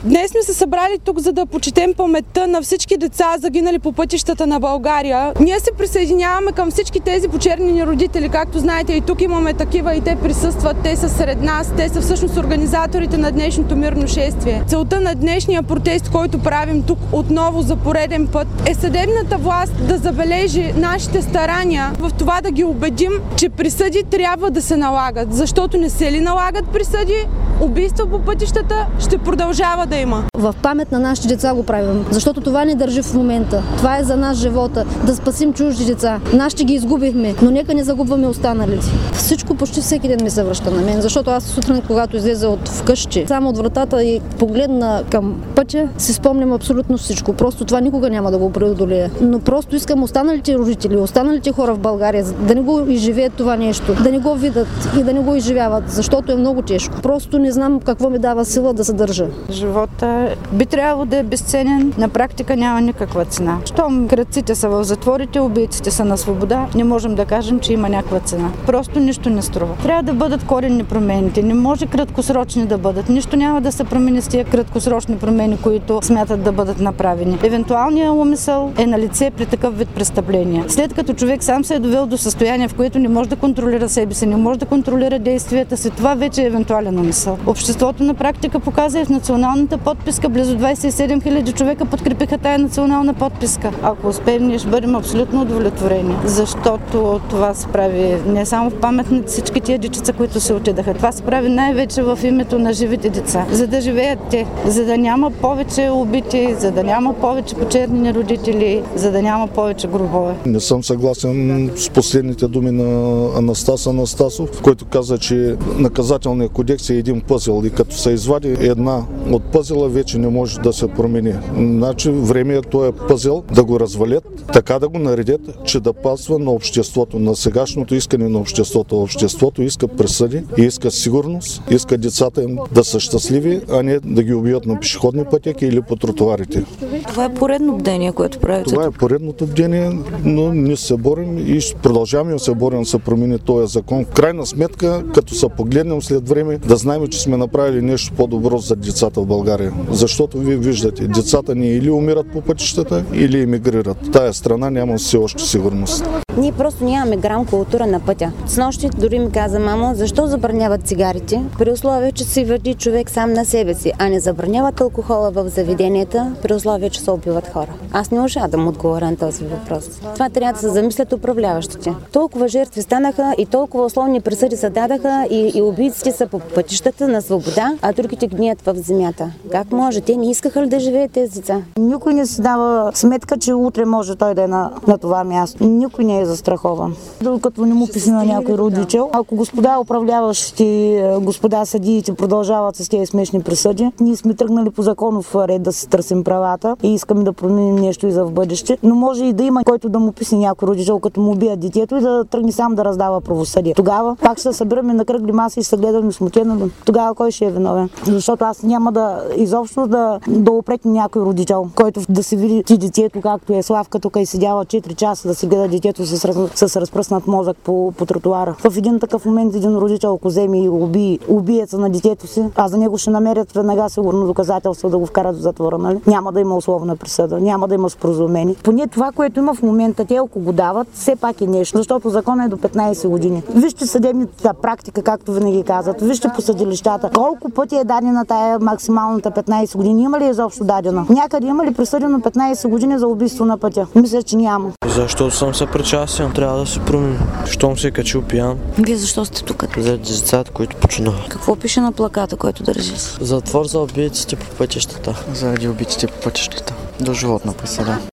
Днес сме се събрали тук, за да почетем паметта на всички деца, загинали по пътищата на България. Ние се присъединяваме към всички тези почернени родители. Както знаете, и тук имаме такива и те присъстват. Те са сред нас. Те са всъщност организаторите на днешното мирно шествие. Целта на днешния протест, който правим тук отново за пореден път, е съдебната власт да забележи нашите старания в това да ги убедим, че присъди трябва да се налагат. Защото не се ли налагат присъди, убийства по пътищата ще продължава да има. В памет на нашите деца го правим, защото това ни държи в момента. Това е за нас живота, да спасим чужди деца. Нашите ги изгубихме, но нека не загубваме останалите. Всичко почти всеки ден ми се връща на мен, защото аз сутрин, когато излезе от вкъщи, само от вратата и погледна към пътя, си спомням абсолютно всичко. Просто това никога няма да го преодолея. Но просто искам останалите родители, останалите хора в България да не го изживеят това нещо, да не го видят и да не го изживяват, защото е много тежко. Просто не знам какво ми дава сила да се държа. Живота би трябвало да е безценен, на практика няма никаква цена. Щом крадците са в затворите, убийците са на свобода, не можем да кажем, че има някаква цена. Просто нищо не струва. Трябва да бъдат коренни промените, не може краткосрочни да бъдат. Нищо няма да се промени с тия краткосрочни промени, които смятат да бъдат направени. Евентуалният умисъл е на лице при такъв вид престъпления. След като човек сам се е довел до състояние, в което не може да контролира себе си, не може да контролира действията си, това вече е евентуален умисъл. Обществото на практика показа и в националната подписка близо 27 000 човека подкрепиха тая национална подписка. Ако успеем, ние ще бъдем абсолютно удовлетворени, защото това се прави не само в памет на всички тия дечица, които се отидаха. Това се прави най-вече в името на живите деца, за да живеят те, за да няма повече убити, за да няма повече почернени родители, за да няма повече гробове. Не съм съгласен с последните думи на Анастас Анастасов, който каза, че наказателният кодекс е един пъзел и като се извади една от пъзела, вече не може да се промени. Значи време е този пъзел да го развалят, така да го наредят, че да пасва на обществото, на сегашното искане на обществото. Обществото иска присъди и иска сигурност, иска децата им да са щастливи, а не да ги убият на пешеходни пътеки или по тротуарите. Това е поредно бдение, което правите. Това е поредното бдение, но ние се борим и продължаваме да се борим да се промени този закон. В крайна сметка, като се погледнем след време, да знаем, че сме направили нещо по-добро за децата в България. Защото вие виждате, децата ни или умират по пътищата, или емигрират. Тая страна няма все още сигурност. Ние просто нямаме грам култура на пътя. Снощи дори ми каза мамо, защо забраняват цигарите, при условие, че си вреди човек сам на себе си, а не забраняват алкохола в заведенията, при условие, че се убиват хора. Аз не можа да му отговоря на този въпрос. Това трябва да се замислят управляващите. Толкова жертви станаха и толкова условни присъди се дадаха и убийците са по пътищата на свобода, а другите гният в земята. Как може? Те не искаха ли да живеят тези деца? Никой не си дава сметка, че утре може той да е на това място. Никой не е застрахован. Докато не му писне на някой родител, ако господа управляващи, господа съдиите продължават с тези смешни присъди, ние сме тръгнали по законов ред да си търсим правата и искаме да променим нещо и за в бъдеще, но може и да има който да му писне някой родител, като му убият детето и да тръгне сам да раздава правосъдие. Тогава пак ще се събираме на кръгли маси и ще се гледаме смутено. Тогава кой ще е виновен? Защото аз няма да изобщо да упрекна някой родител, който да си види ти детето, както е Славка тук и седяла 4 часа да си гледа детето с разпръснат мозък по тротуара. В един такъв момент един родител, ако вземе и убие убиеца на детето си, а за него ще намерят веднага сигурно доказателство да го вкарат в затвора, нали? Няма да има условна присъда, няма да има споразумение. Поне това, което има в момента, те ако го дават, все пак е нещо, защото законът е до 15 години. Вижте съдебната практика, както винаги казват, вижте по съдилищата. Колко пъти е дадена тая максималната 15 години? Има ли изобщо дадена? Някъде има ли присъдено 15 години за убийство на пътя? Мисля, че няма. Защото съм съпричастен, трябва да се промени. Щом се качил пиян. Вие защо сте тук? За децата, които починаха. Какво пише на плаката, който държи? Затвор за убийците по пътищата. Заради убийците по пътищата. До животна присъда.